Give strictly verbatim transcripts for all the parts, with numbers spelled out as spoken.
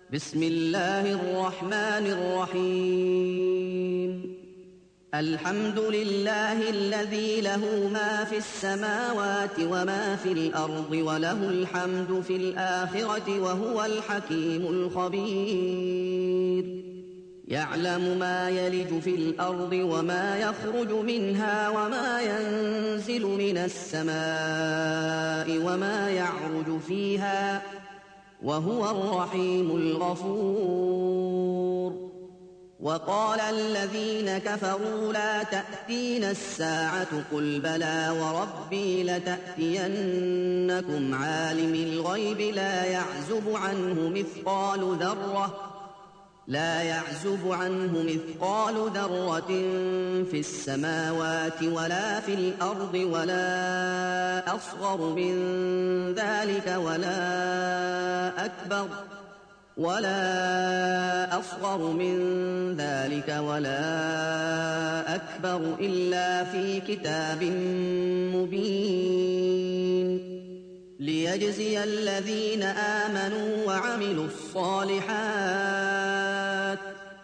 بسم الله الرحمن الرحيم الحمد لله الذي له ما في السماوات وما في الأرض وله الحمد في الآخرة وهو الحكيم الخبير يعلم ما يلج في الأرض وما يخرج منها وما ينزل من السماء وما يعرج فيها وهو الرحيم الغفور وقال الذين كفروا لا تأتينا الساعة قل بلى وربي لتأتينكم عالم الغيب لا يعزب عنه مثقال ذرة لا يعزب عنه مثقال ذرة في السماوات ولا في الأرض ولا أصغر من ذلك ولا أكبر ولا أصغر من ذلك ولا أكبر إلا في كتاب مبين ليجزي الذين آمنوا وعملوا الصالحات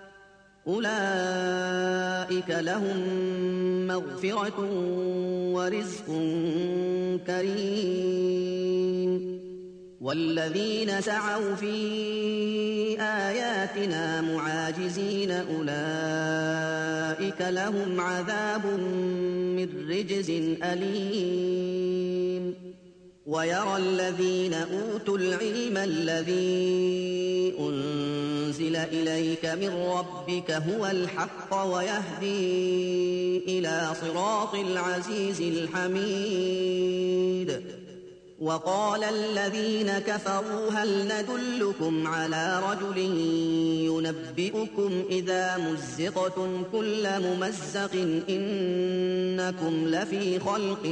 أولئك لهم مغفرة ورزق كريم والذين سعوا في آياتنا معاجزين أولئك لهم عذاب من رجز أليم ويرى الذين أوتوا العلم الذي أنزل إليك من ربك هو الحق ويهدي إلى صراط العزيز الحميد وقال الذين كفروا هل ندلكم على رجل ينبئكم إذا مزقتم كل ممزق إنكم لفي خلق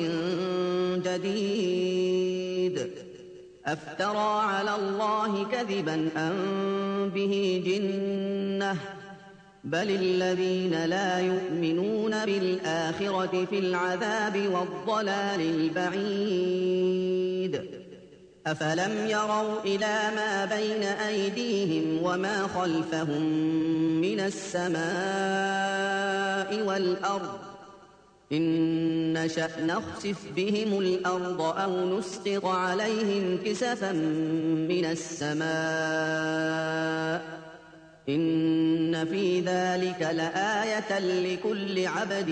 جديد أفترى على الله كذبا أم به جنة بل الذين لا يؤمنون بالآخرة في العذاب والضلال البعيد أفلم يروا إلى ما بين أيديهم وما خلفهم من السماء والأرض إن نشأ نخسف بهم الأرض أو نسقط عليهم كسفا من السماء إن في ذلك لآية لكل عبد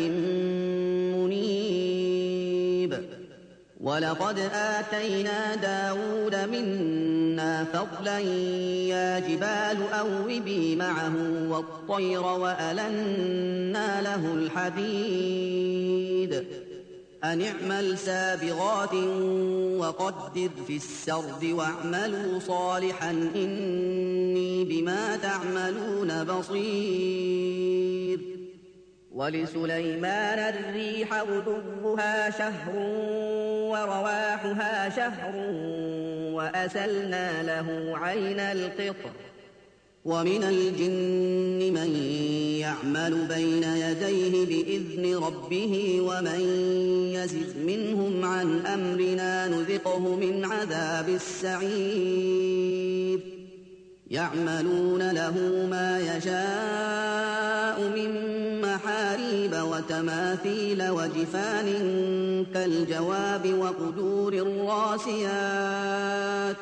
منيب ولقد آتينا داود منا فضلا يا جبال أوبي معه والطير وألنا له الحديد أن اعمل سابغات وقدر في السرد واعملوا صالحا إني بما تعملون بصير ولسليمان الريح غدوها شهر ورواحها شهر وأسلنا له عين القطر ومن الجن من يعمل بين يديه بإذن ربه ومن يزغ منهم عن أمرنا نذقه من عذاب السعير يعملون له ما يشاء من محاريب وتماثيل وجفان كالجواب وقدور الراسيات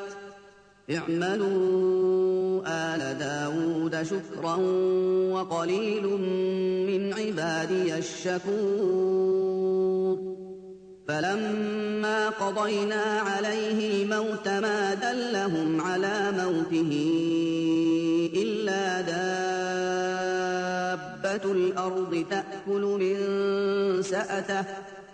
اعملوا آل داود شكرا وقليل من عبادي الشكور فلما قضينا عليه الموت ما دلهم على موته إلا دابة الأرض تأكل من سأته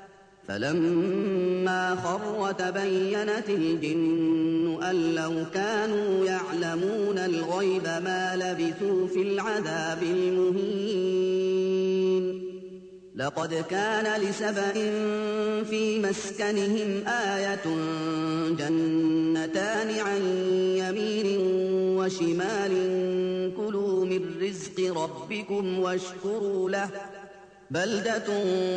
فلما خر تبينت الجن أن لو كانوا يعلمون الغيب ما لبثوا في العذاب المهين لقد كان لسبأ في مسكنهم آية جنتان عن يمين وشمال كلوا من رزق ربكم واشكروا له بلدة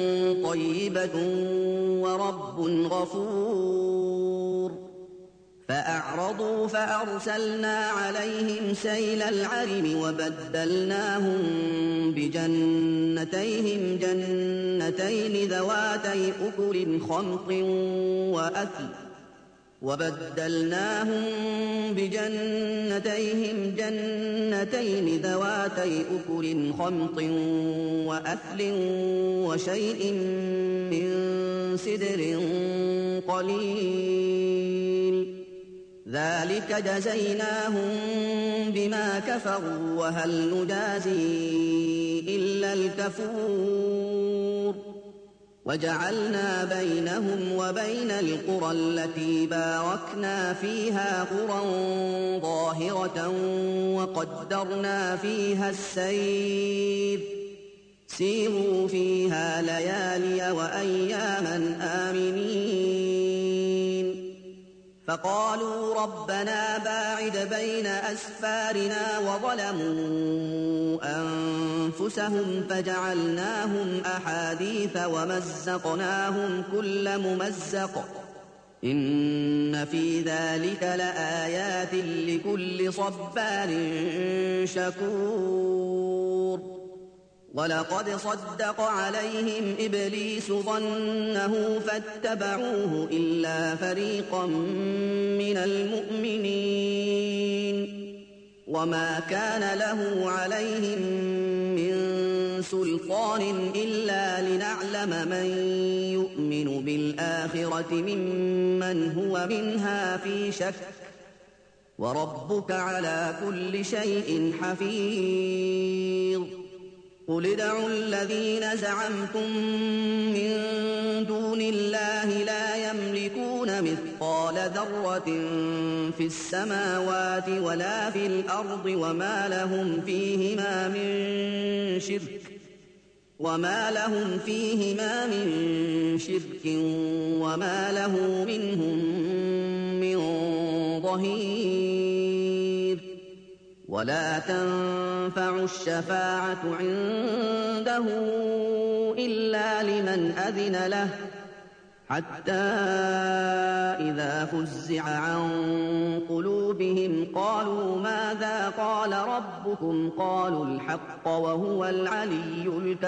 طيبة ورب غفور فأعرضوا فأرسلنا عليهم سيل العرم وبدلناهم بجنتيهم جنتين ذواتي أكل خمط وأثل وبدلناهم بجنتيهم جنتين ذواتي أكل خمط وأثل وشيء من سدر قليل ذلك جزيناهم بما كفروا وهل نجازي إلا الكفور وجعلنا بينهم وبين القرى التي باركنا فيها قرى ظاهرة وقدرنا فيها السير سيروا فيها ليالي وأياما آمنين فقالوا ربنا باعد بين أسفارنا وظلموا أنفسهم فجعلناهم أحاديث ومزقناهم كل ممزق إن في ذلك لآيات لكل صبار شكور ولقد صدق عليهم إبليس ظنه فاتبعوه إلا فريقا من المؤمنين وما كان له عليهم من سلطان إلا لنعلم من يؤمن بالآخرة ممن هو منها في شك وربك على كل شيء حفيظ قل ادعوا الذين زعمتم من دون الله لا يملكون مثقال ذرة في السماوات ولا في الأرض وما لهم فيهما من شرك وما لهم فيهما من شرك وما له منهم من ظهير ولا تنفع الشفاعة عنده إلا لمن أذن له حتى إذا فزع عن قلوبهم قالوا ماذا قال ربكم قالوا الحق وهو العلي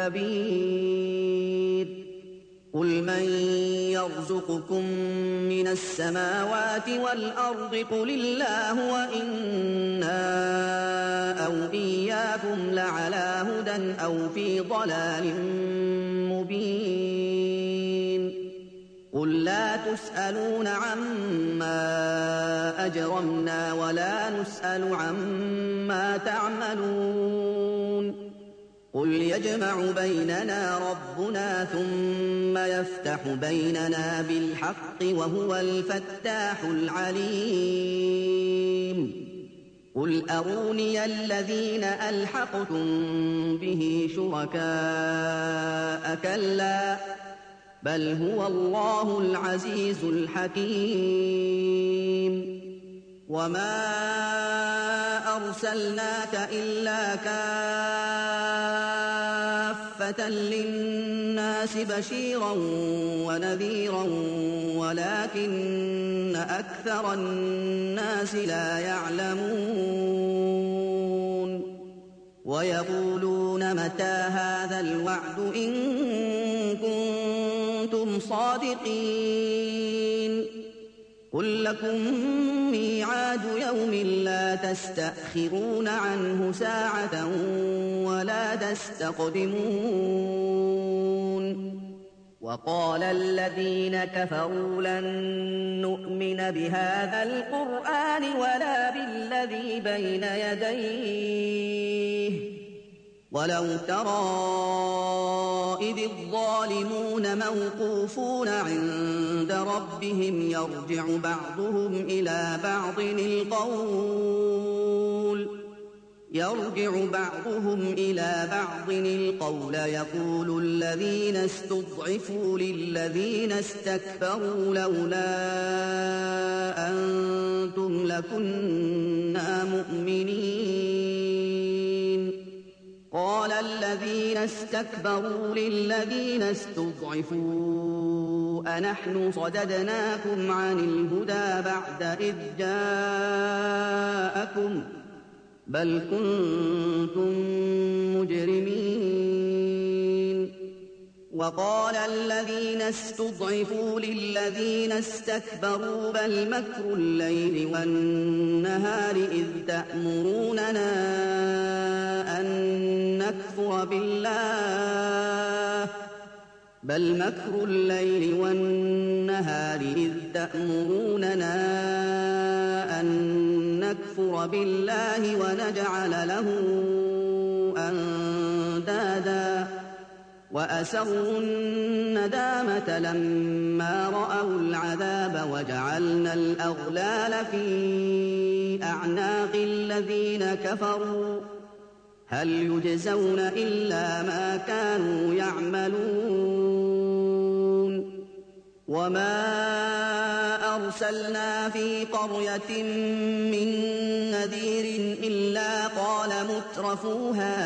الكبير قل من يرزقكم من السماوات والأرض قل الله وإنا أو إياكم لعلى هدى أو في ضلال مبين قل لا تسألون عما أجرمنا ولا نسأل عما تعملون قل يجمع بيننا ربنا ثم يفتح بيننا بالحق وهو الفتاح العليم قل أروني الذين ألحقتم به شركاء كلا بل هو الله العزيز الحكيم وما أرسلناك إلا كافة للناس بشيرا ونذيرا ولكن أكثر الناس لا يعلمون ويقولون متى هذا الوعد إن كنتم صادقين قل لكم ميعاد يوم لا تستأخرون عنه ساعة ولا تستقدمون وقال الذين كفروا لن نؤمن بهذا القرآن ولا بالذي بين يديه ولو ترى إذ الظالمون موقوفون عند ربهم يرجع بعضهم إلى بعض القول يرجع بعضهم إلى بعض القول يقول الذين استضعفوا للذين استكبروا لولا أنتم لكنا مؤمنين قال الذين استكبروا للذين استضعفوا أنحن صددناكم عن الهدى بعد إذ جاءكم بل كنتم مجرمين. وقال الذين استضعفوا للذين استكبروا بل مكر الليل والنهار إذ تأمروننا أن نكفر بالله بل مكر الليل والنهار إذ تأمروننا أن نكفر بالله ونجعل له أندادا وأسروا الندامة لما رأوا العذاب وجعلنا الأغلال في أعناق الذين كفروا هل يجزون إلا ما كانوا يعملون. وما أرسلنا في قرية من نذير إلا قال مترفوها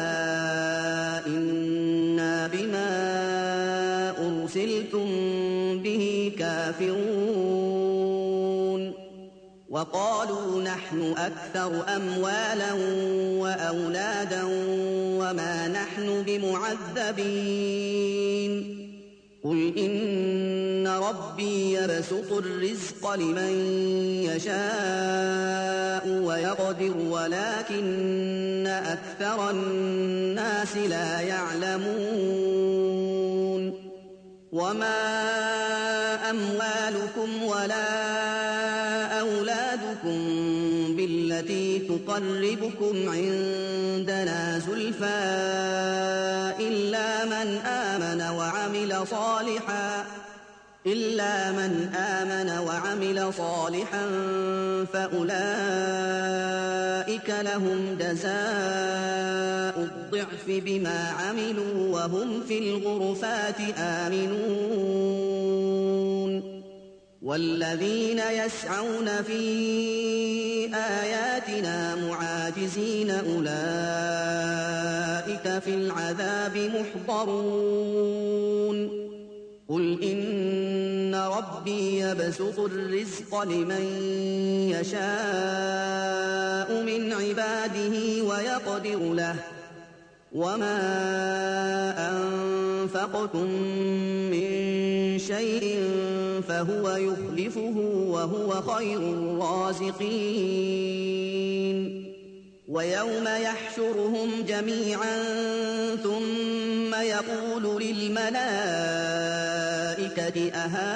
إنا بما أرسلتم به كافرون. وقالوا نحن أكثر أموالا وأولادا وما نحن بمعذبين. قل إن ربي يبسط الرزق لمن يشاء ويقدر ولكن أكثر الناس لا يعلمون. وما أموالكم ولا أولادكم بالتي تقربكم عندنا زلفى إلا من آمن وعمل صالحا إلا من آمن وعمل صالحا فأولئك لهم جزاء الضعف بما عملوا وهم في الغرفات آمنون. والذين يسعون في آياتنا معاجزين أولئك في العذاب محضرون. قل إن ربي يبسط الرزق لمن يشاء من عباده ويقدر له وما أنفقتم من شيء فهو يخلفه وهو خير الرازقين. ويوم يحشرهم جميعا ثم يقول للملائكة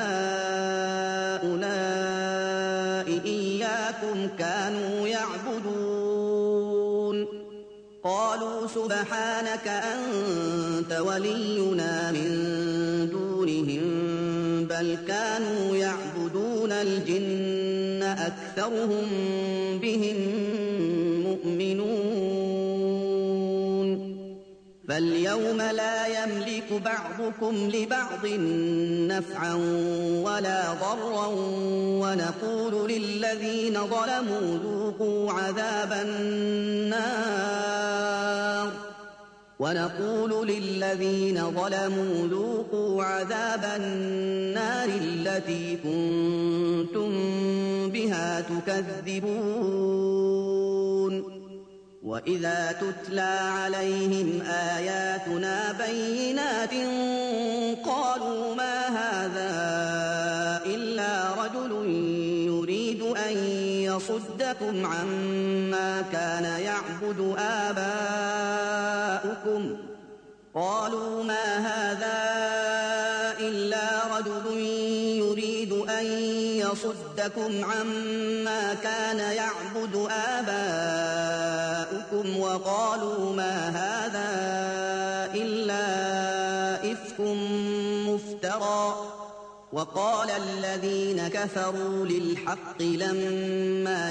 أهؤلاء إياكم كانوا يعبدون قالوا سبحانك أنت ولينا من دونهم بل كانوا يعبدون الجن أكثرهم بهم مؤمنون. فاليوم لا يملك بعضكم لبعض نفعا ولا ضرا ونقول للذين ظلموا ذوقوا عذاب النار ونقول للذين ظلموا ذوقوا عذاب النار التي كنتم بها تكذبون. وإذا تتلى عليهم آياتنا بينات قالوا ما هذا إلا رجل يريد أن يصدكم عما كان يعبد آباؤكم قالوا ما هذا إلا رجل يريد أن يصدكم عما كان يعبد آباؤكم وقالوا ما هذا إلا إفك مفترى. وقال الذين كفروا للحق لما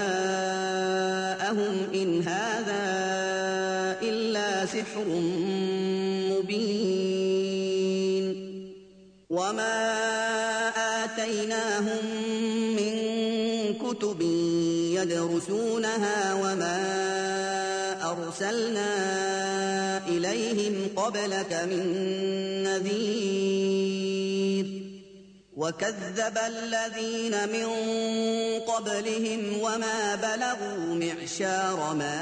جاءهم إن هذا إلا سحر مبين. وما آتيناهم من كتب يدرسونها وما أرسلنا إليهم قبلك من نذير وكذب الذين من قبلهم وما بلغوا معشار ما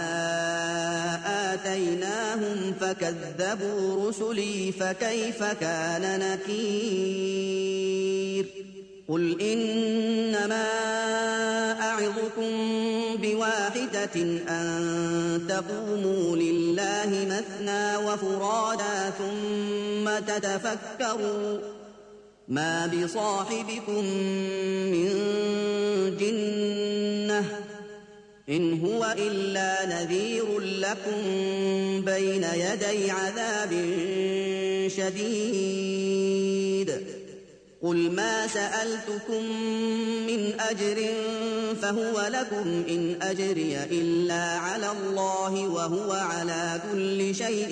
آتيناهم فكذبوا رسلي فكيف كان نكير قل إنما أعظكم بواحدة أن تقوموا لله مثنى وفرادا ثم تتفكروا ما بصاحبكم من جنة إن هو إلا نذير لكم بين يدي عذاب شديد قل ما سألتكم من أجر فهو لكم إن أجري إلا على الله وهو على كل شيء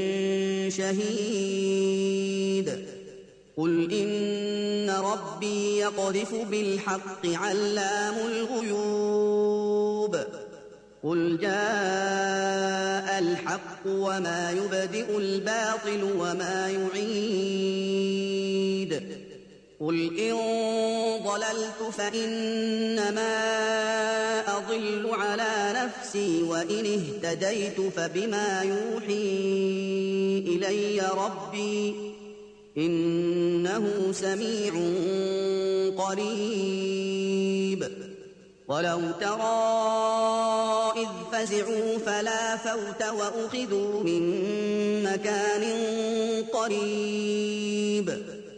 شهيد قل إن ربي يقذف بالحق علام الغيوب قل جاء الحق وما يبدئ الباطل وما يعيد قل إن ضللت فإنما أضل على نفسي وإن اهتديت فبما يوحي إلي ربي إنه سميع قريب ولو ترى إذ فزعوا فلا فوت وأخذوا من مكان قريب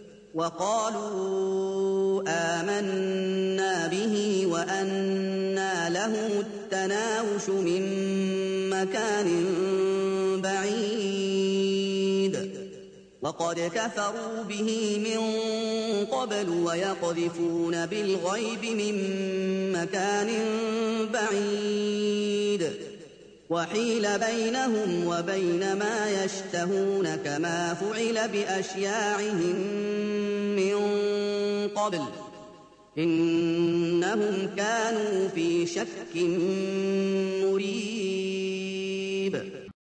وقالوا آمنا به وأنى لهم التناوش من مكان بعيد وقد كفروا به من قبل ويقذفون بالغيب من مكان بعيد وحيل بينهم وبين ما يشتهون كما فعل بأشياعهم من قبل إنهم كانوا في شك مريب